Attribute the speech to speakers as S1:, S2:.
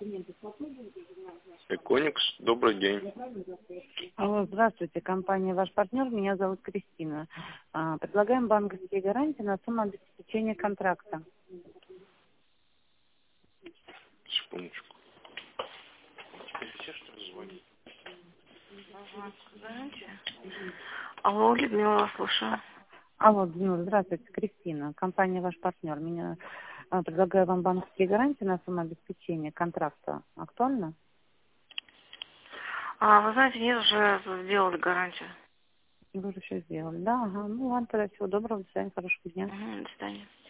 S1: Эконикс, добрый день.
S2: Алло, здравствуйте, компания «Ваш партнер», меня зовут Кристина. Предлагаем банковские гарантии на сумму обеспечения контракта.
S1: Секундочку. Сейчас что ли звонит?
S3: Гарантия? Алло, Людмила, вас слушаю.
S2: Алло, здравствуйте, Кристина, компания «Ваш партнер». Меня предлагаю вам банковские гарантии на сумму обеспечения контракта. Актуально?
S3: Вы знаете, нет, уже сделали гарантию.
S2: Вы уже все сделали, да? Ага. Ну ладно, тогда всего доброго, до свидания, хорошего дня.
S3: До свидания.